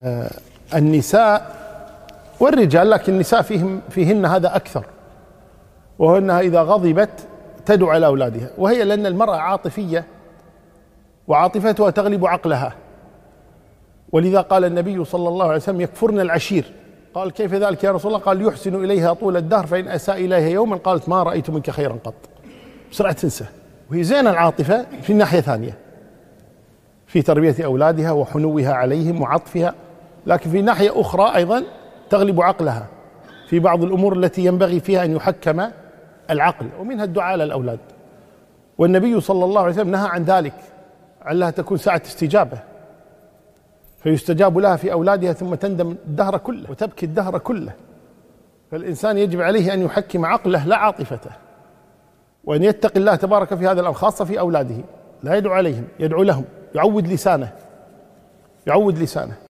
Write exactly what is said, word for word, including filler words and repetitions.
النساء والرجال، لكن النساء فيهم فيهن هذا أكثر، وهو أنها إذا غضبت تدعو على أولادها، وهي لأن المرأة عاطفية وعاطفتها تغلب عقلها، ولذا قال النبي صلى الله عليه وسلم: يكفرن العشير. قال: كيف ذلك يا رسول الله؟ قال: يحسن إليها طول الدهر، فإن أساء إليها يوما قالت: ما رأيت منك خيرا قط. بسرعة تنسى. وهي زين العاطفة في الناحية ثانية، في تربية أولادها وحنوها عليهم وعطفها، لكن في ناحية أخرى أيضا تغلب عقلها في بعض الأمور التي ينبغي فيها أن يحكم العقل، ومنها الدعاء للأولاد. والنبي صلى الله عليه وسلم نهى عن ذلك، علها تكون ساعة استجابة، فيستجاب لها في أولادها ثم تندم الدهر كله وتبكي الدهر كله. فالإنسان يجب عليه أن يحكم عقله لا عاطفته، وأن يتقي الله تبارك في هذا الأمر، خاصة في أولاده، لا يدعو عليهم، يدعو لهم، يعود لسانه يعود لسانه